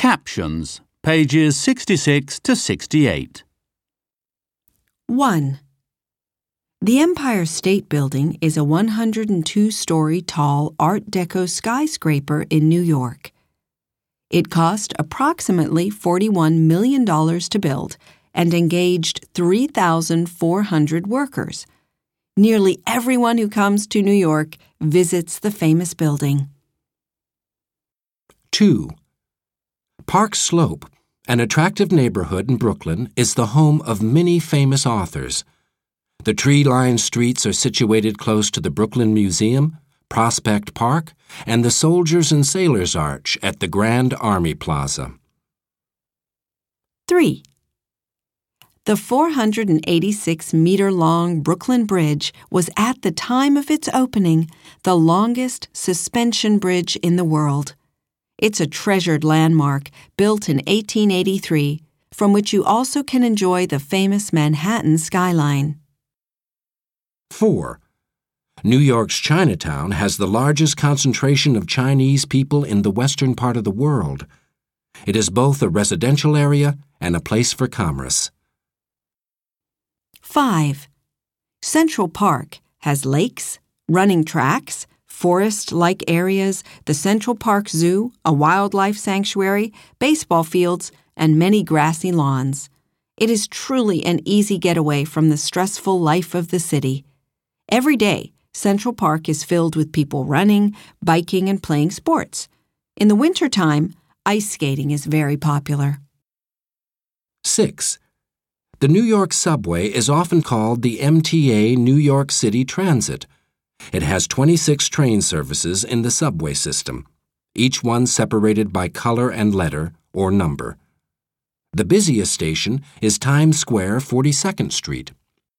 Captions, pages 66 to 68. 1. The Empire State Building is a 102-story tall Art Deco skyscraper in New York. It cost approximately $41 million to build and engaged 3,400 workers. Nearly everyone who comes to New York visits the famous building. 2. Park Slope, an attractive neighborhood in Brooklyn, is the home of many famous authors. The tree-lined streets are situated close to the Brooklyn Museum, Prospect Park, and the Soldiers and Sailors Arch at the Grand Army Plaza. 3. The 486-meter-long Brooklyn Bridge was at the time of its opening the longest suspension bridge in the world. It's a treasured landmark built in 1883, from which you also can enjoy the famous Manhattan skyline. 4. New York's Chinatown has the largest concentration of Chinese people in the western part of the world. It is both a residential area and a place for commerce. 5. Central Park has lakes, running tracks, forest-like areas, the Central Park Zoo, a wildlife sanctuary, baseball fields, and many grassy lawns. It is truly an easy getaway from the stressful life of the city. Every day, Central Park is filled with people running, biking, and playing sports. In the wintertime, ice skating is very popular. 6. The New York subway is often called the MTA New York City Transit. It has 26 train services in the subway system, each one separated by color and letter or number. The busiest station is Times Square, 42nd Street.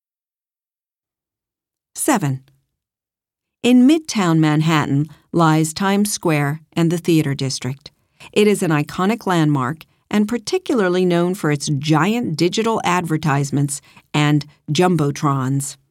7. In Midtown Manhattan lies Times Square and the Theater District. It is an iconic landmark and particularly known for its giant digital advertisements and jumbotrons.